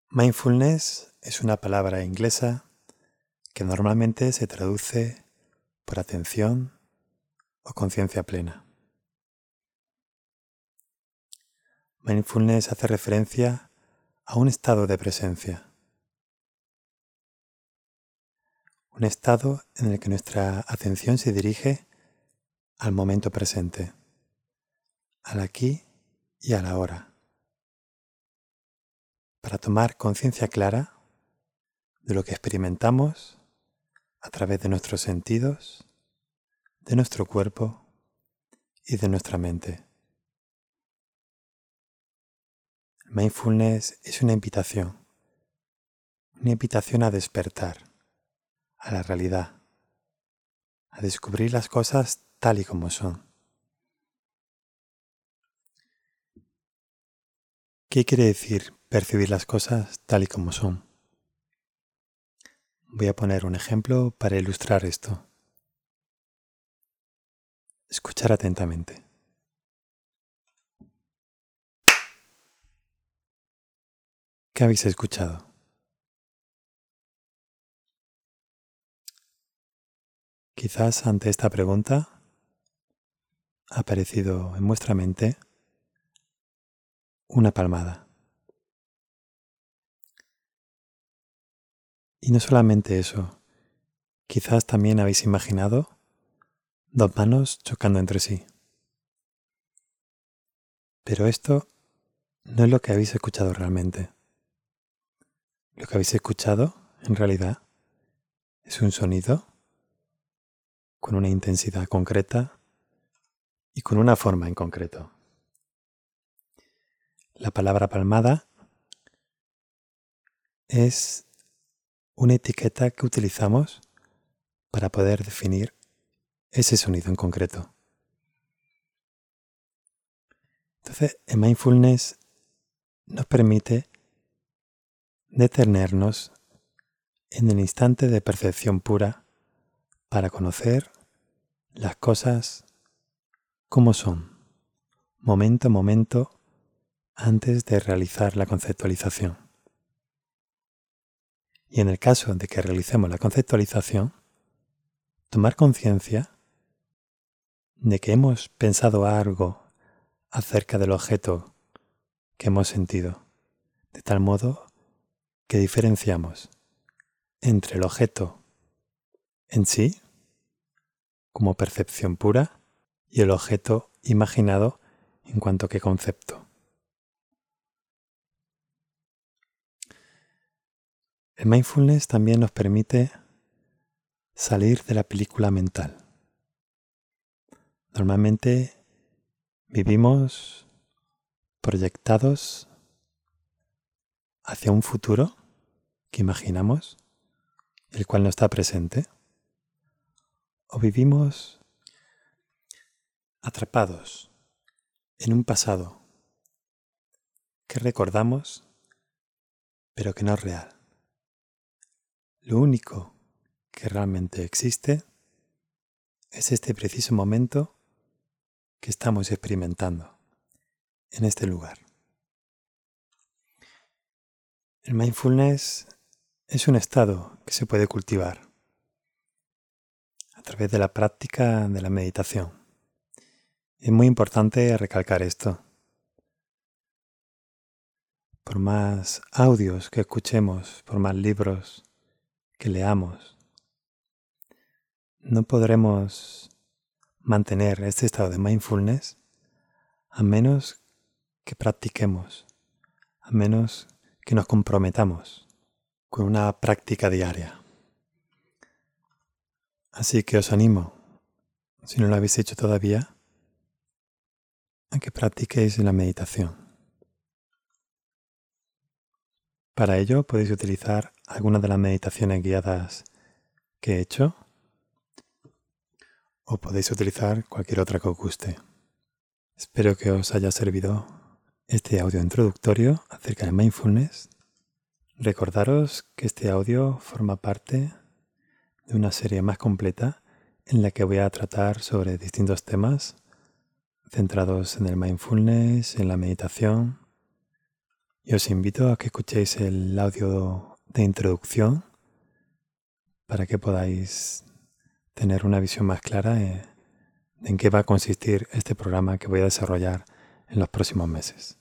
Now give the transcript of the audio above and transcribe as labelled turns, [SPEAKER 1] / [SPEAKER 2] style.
[SPEAKER 1] Mindfulness es una palabra inglesa que normalmente se traduce por atención o conciencia plena. Mindfulness hace referencia a un estado de presencia, un estado en el que nuestra atención se dirige al momento presente, al aquí y a la ahora, para tomar conciencia clara de lo que experimentamos a través de nuestros sentidos, de nuestro cuerpo y de nuestra mente. Mindfulness es una invitación a despertar, a la realidad, a descubrir las cosas tal y como son. ¿Qué quiere decir percibir las cosas tal y como son? Voy a poner un ejemplo para ilustrar esto. Escuchar atentamente. ¿Qué habéis escuchado? Quizás ante esta pregunta ha aparecido en vuestra mente una palmada. Y no solamente eso, quizás también habéis imaginado dos manos chocando entre sí. Pero esto no es lo que habéis escuchado realmente. Lo que habéis escuchado, en realidad, es un sonido con una intensidad concreta y con una forma en concreto. La palabra palmada es una etiqueta que utilizamos para poder definir ese sonido en concreto. Entonces, el mindfulness nos permite detenernos en el instante de percepción pura para conocer las cosas como son, momento a momento, antes de realizar la conceptualización. Y en el caso de que realicemos la conceptualización, tomar conciencia de que hemos pensado algo acerca del objeto que hemos sentido, de tal modo que diferenciamos entre el objeto en sí, como percepción pura, y el objeto imaginado en cuanto que concepto. El mindfulness también nos permite salir de la película mental. Normalmente vivimos proyectados hacia un futuro que imaginamos, el cual no está presente, o vivimos atrapados en un pasado que recordamos, pero que no es real. Lo único que realmente existe es este preciso momento que estamos experimentando en este lugar. El mindfulness es un estado que se puede cultivar a través de la práctica de la meditación. Es muy importante recalcar esto. Por más audios que escuchemos, por más libros que leamos, no podremos mantener este estado de mindfulness a menos que practiquemos, a menos que nos comprometamos con una práctica diaria. Así que os animo, si no lo habéis hecho todavía, a que practiquéis la meditación. Para ello podéis utilizar algunas de las meditaciones guiadas que he hecho o podéis utilizar cualquier otra que os guste. Espero que os haya servido este audio introductorio acerca de mindfulness. Recordaros que este audio forma parte de una serie más completa en la que voy a tratar sobre distintos temas centrados en el mindfulness, en la meditación Y os invito a que escuchéis el audio de introducción para que podáis tener una visión más clara de en qué va a consistir este programa que voy a desarrollar en los próximos meses.